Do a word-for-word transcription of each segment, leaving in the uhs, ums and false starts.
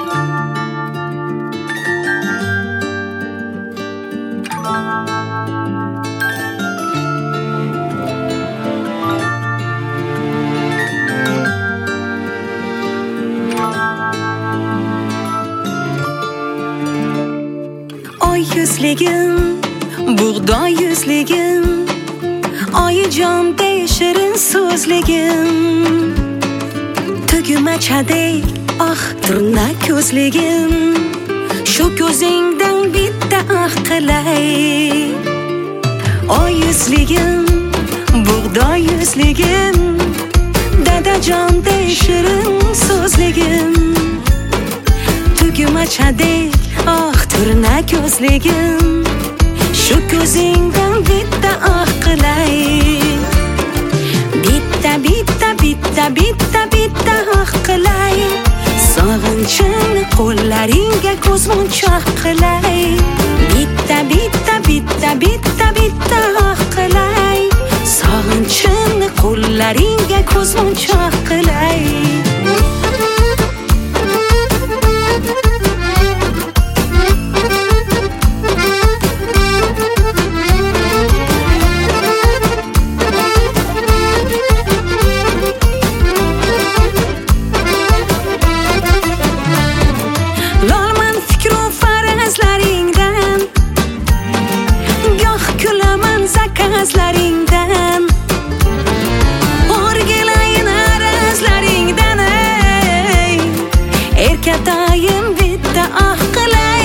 Yüzlegim, buğday yüzlegim, oyijon shirin so'zligim, tugumachaday ah turna ko'zligim, shu ko'zingdan bitta ah qilay. Oy yuzligim, buğday yuzligim, dadajonday shirin so'zligim, tugumachaday ah turna ko'zligim, shu ko'zingdan bitta ah qilay. Bitta bitta bitta bitta bitta ah qilay, sog'inchimni qo'llaringga ko'zmunchoq qilay. Bitta bitta bitta bitta bitta ah qilay, sog'inchimni qo'llaringga ko'zmunchoq qilay. Zakazlaringdan o'rgilayin arazlaringdan, ey erkatayim bitta ah qilay.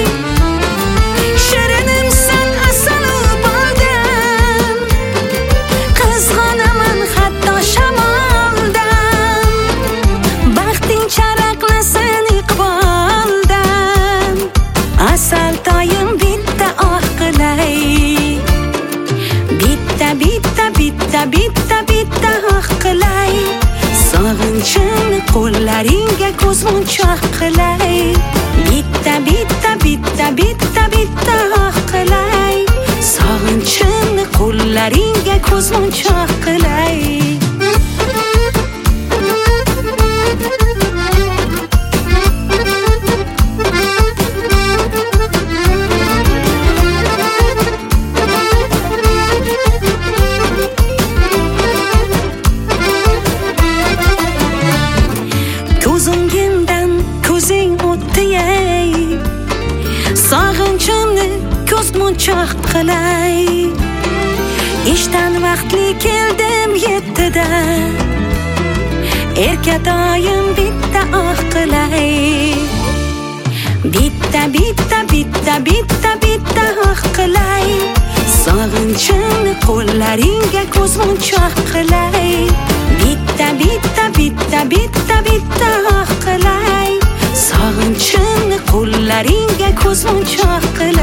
Shirinimsan asalu boldan, qizg'onaman hatto shamoldan, baxting charaqlasin iqboldan, asal toyim bitta ah qilay. Bitta bitta bitta bitta ah qilay, sog'inchimni qo'llaringga ko'zmunchoq qilay. Bitta bitta bitta bitta bitta ah qilay, sog'inchimni qo'llaringga ko'zmunchoq qilay. Sog'inchimni ko'zmunchoq qilay. Ishdan vaqtli keldim yettida, erkatoyim bitta ah qilay. Bitta bitta bitta bitta bitta ah qilay, sog'inchimni qo'llaringga ko'zmunchoq qilay. Bitta bitta bitta bitta bitta ah qilay, sog'inchimni qo'llaringga ko'zmunchoq qilay.